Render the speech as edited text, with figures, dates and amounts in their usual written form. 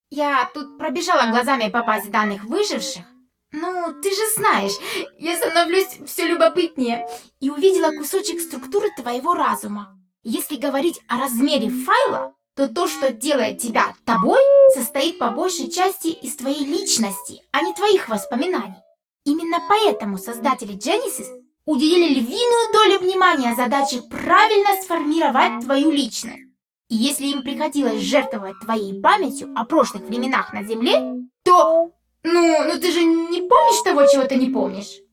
Я тут пробежала глазами по базе данных выживших. Ну, ты же знаешь, я становлюсь все любопытнее и увидела кусочек структуры твоего разума. Если говорить о размере файла, то то, что делает тебя тобой, состоит по большей части из твоей личности, а не твоих воспоминаний. Именно поэтому создатели Genesis уделили львиную долю внимания задаче правильно сформировать твою личность. И если им приходилось жертвовать твоей памятью о прошлых временах на Земле, то... Ну ты же не помнишь того, чего ты не помнишь?